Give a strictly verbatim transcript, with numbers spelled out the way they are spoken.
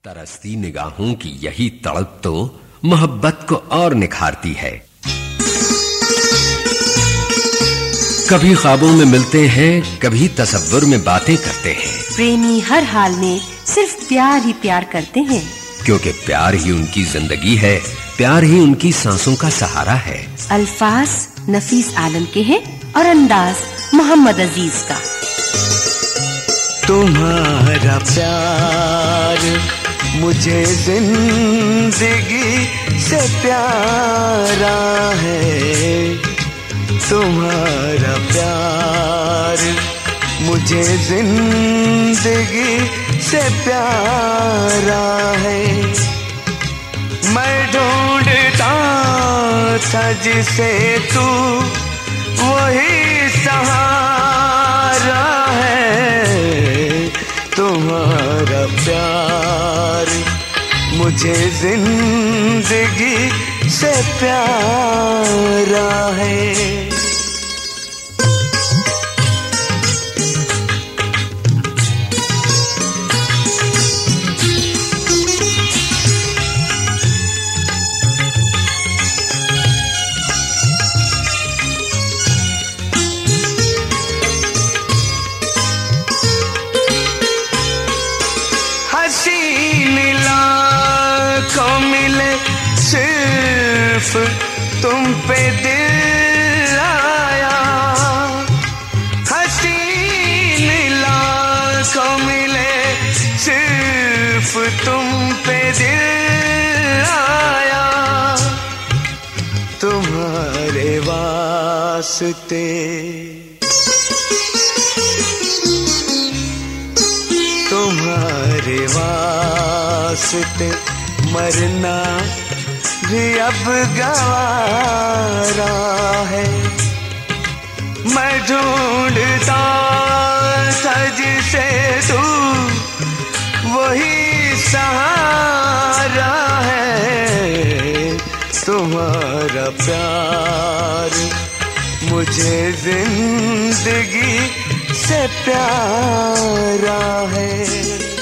तरसती निगाहों की यही तड़प तो मोहब्बत को और निखारती है। कभी ख्वाबों में मिलते हैं, कभी तसव्वुर में बातें करते हैं। प्रेमी हर हाल में सिर्फ प्यार ही प्यार करते हैं, क्योंकि प्यार ही उनकी जिंदगी है, प्यार ही उनकी सांसों का सहारा है। अल्फाज नफीस आलम के हैं और अंदाज मोहम्मद अजीज का। तुम्हारा प्यार मुझे जिंदगी से प्यारा है, तुम्हारा प्यार मुझे जिंदगी से प्यारा है। मैं ढूंढता था जिसे तू वही सहारा है, तुम्हारा प्यार मुझे जिंदगी से प्यारा है। सिर्फ तुम पे दिल आया, हसीन लाखों मिले सिर्फ तुम पे दिल आया। तुम्हारे वास्ते तुम्हारे वास्ते मरना भी अब गवारा है। मैं ढूंढता था जिसे तू वही सहारा है, तुम्हारा प्यार मुझे जिंदगी से प्यारा है।